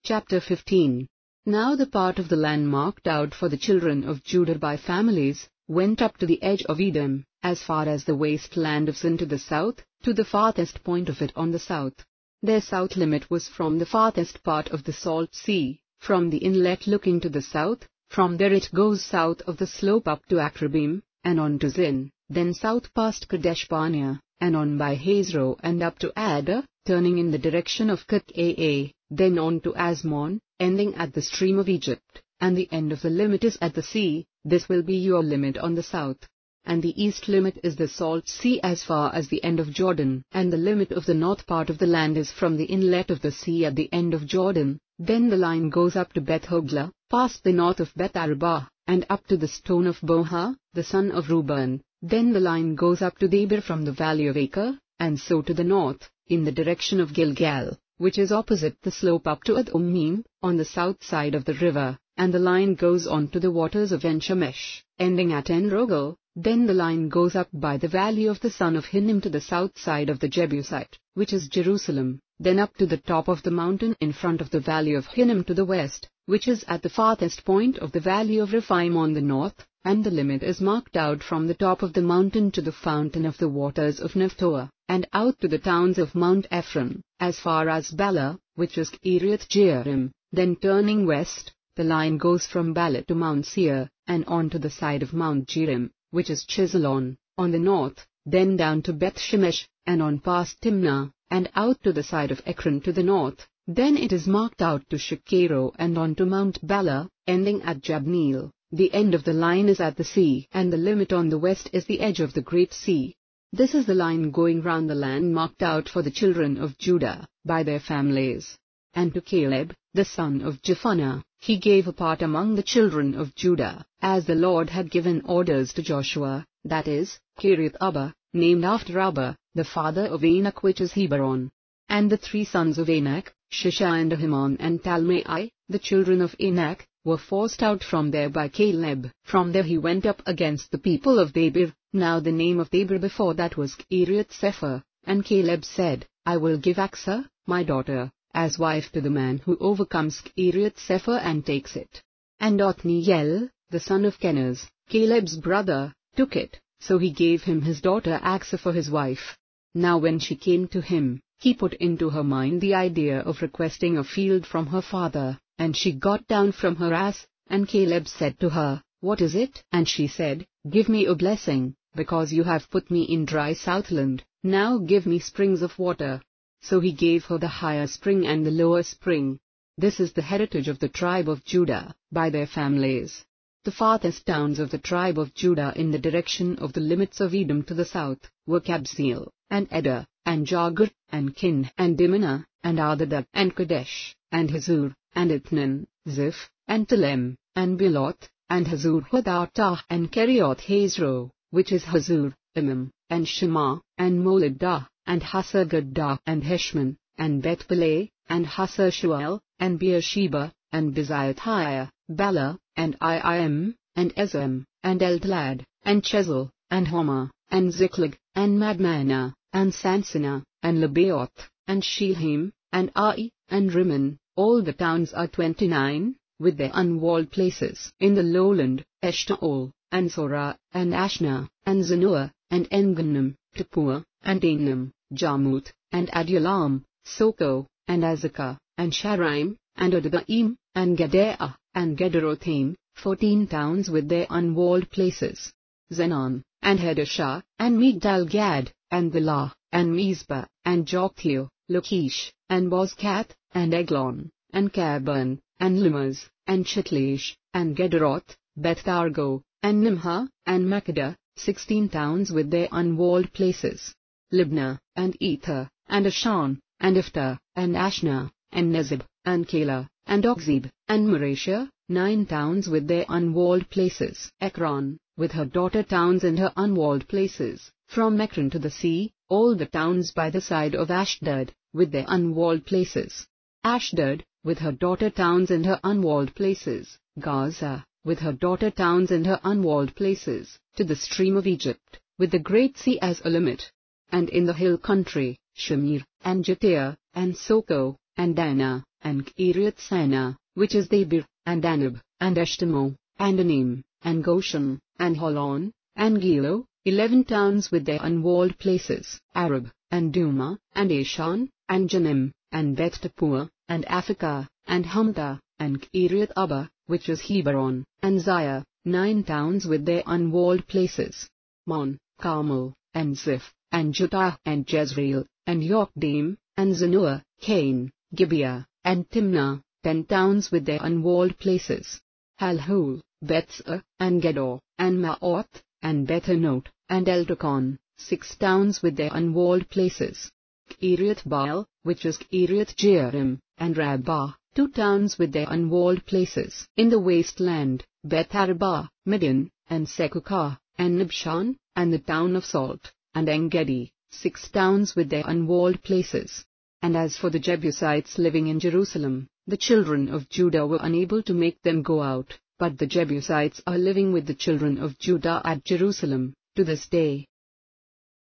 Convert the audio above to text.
Chapter 15. Now the part of the land marked out for the children of Judah by families went up to the edge of Edom, as far as the wasteland of Zin to the south, to the farthest point of it on the south. Their south limit was from the farthest part of the Salt Sea, from the inlet looking to the south. From there it goes south of the slope up to Akrabim, and on to Zin, then south past Kadesh Barnea, and on by Hazro and up to Ada, turning in the direction of Kut-Aa, then on to Asmon, ending at the stream of Egypt, and the end of the limit is at the sea. This will be your limit on the south. And the east limit is the Salt Sea as far as the end of Jordan, and the limit of the north part of the land is from the inlet of the sea at the end of Jordan. Then the line goes up to Beth Hogla, past the north of Beth Arabah, and up to the stone of Boha, the son of Reuben. Then the line goes up to Debir from the valley of Acre, and so to the north, in the direction of Gilgal, which is opposite the slope up to Ad-Ummim, on the south side of the river, and the line goes on to the waters of En-Shemesh, ending at En-Rogel. Then the line goes up by the valley of the son of Hinnom to the south side of the Jebusite, which is Jerusalem, then up to the top of the mountain in front of the valley of Hinnom to the west, which is at the farthest point of the valley of Rephaim on the north, and the limit is marked out from the top of the mountain to the fountain of the waters of Nephtoah, and out to the towns of Mount Ephron, as far as Bala, which is Kiriath Jearim. Then turning west, the line goes from Bala to Mount Seir, and on to the side of Mount Jearim, which is Chisalon, on the north, then down to Beth Shemesh, and on past Timnah, and out to the side of Ekron to the north. Then it is marked out to Shekero and on to Mount Bala, ending at Jabneel. The end of the line is at the sea, and the limit on the west is the edge of the Great Sea. This is the line going round the land marked out for the children of Judah, by their families. And to Caleb, the son of Jephunneh, he gave a part among the children of Judah, as the Lord had given orders to Joshua, that is, Kiriath Arba, named after Abba, the father of Anak, which is Hebron. And the 3 sons of Anak, Shisha and Ahiman and Talmai, the children of Anak, were forced out from there by Caleb. From there he went up against the people of Debir. Now the name of Debir before that was Kiriath Sepher. And Caleb said, I will give Achsah, my daughter, as wife to the man who overcomes Kiriath Sepher and takes it. And Othniel, the son of Kenaz, Caleb's brother, took it, so he gave him his daughter Achsah for his wife. Now when she came to him, he put into her mind the idea of requesting a field from her father, and she got down from her ass, and Caleb said to her, What is it? And she said, Give me a blessing, because you have put me in dry southland. Now give me springs of water. So he gave her the higher spring and the lower spring. This is the heritage of the tribe of Judah, by their families. The farthest towns of the tribe of Judah in the direction of the limits of Edom to the south, were Kabzeel, and Eder, and Jagur, and Kin, and Dimnah, and Ardada, and Kadesh, and Hazur, and Itnan, Ziph, and Telem, and Beloth, and Hazur Hadatah, and Kerioth Hazro, which is Hazur, Imam, and Shema, and Molidah, and Hasar-Gaddah, and Heshmon, and Beth-Peleh, and Hasar-Shual, and Beersheba, and Biziathaiah, Bala, and Iim, and Ezem, and Eltolad, and Chezel, and Homer, and Ziklag, and Madmanah, and Sansannah, and Lebaoth, and Shilhim, and Ai, and Rimmon. All the towns are 29, with their unwalled places in the lowland, Eshtaol, and Zorah, and Ashna, and Zanoah, and En-Gannim, Tappuah, and Ainam, Jarmuth, and Adullam, Soko, and Azekah, and Sharaim, and Adadaim, and Gedera, and Gederothaim, 14 towns with their unwalled places. Zenon, and Hadashah, and Migdal-Gad, and Belah, and Mizpah, and Joktheo, Lachish, and Bozkath, and Eglon, and Karban, and Limaz, and Chitlish, and Gederoth, Beth-Argo, and Nimhah, and Makkedah, 16 towns with their unwalled places. Libnah, and Ether, and Ashan, and Iftah, and Ashna, and Nezib, and Keilah, and Okzib, and Mareshah, 9 towns with their unwalled places. Ekron, with her daughter towns and her unwalled places. From Ekron to the sea, all the towns by the side of Ashdod, with their unwalled places. Ashdod, with her daughter towns and her unwalled places. Gaza, with her daughter towns and her unwalled places, to the stream of Egypt, with the Great Sea as a limit. And in the hill country, Shamir, and Jatir, and Soko, and Dana, and Kiriath Sana, which is Debir, and Anab, and Eshtemoa, and Anim, and Goshen, and Holon, and Gilo, 11 towns with their unwalled places, Arab, and Duma, and Ashan, and Janim, and Beth Tappuah, and Aphekah, and Humta, and Kiriath Arba, which is Hebron, and Ziah, 9 towns with their unwalled places, Mon, Carmel, and Ziph, and Juttah, and Jezreel, and Yokdeam, and Zanoah, Cain, Gibeah, and Timnah, 10 towns with their unwalled places, Halhul, Bethsur, and Gedor, and Maoth, and Bethanot, and Eltekon, 6 towns with their unwalled places, Kiriath Baal, which is Kiriath Jearim, and Rabbah, 2 towns with their unwalled places. In the wasteland, Beth Arabah, Midian, and Sekukah, and Nibshan, and the town of Salt, and Engedi, 6 towns with their unwalled places. And as for the Jebusites living in Jerusalem, the children of Judah were unable to make them go out, but the Jebusites are living with the children of Judah at Jerusalem, to this day.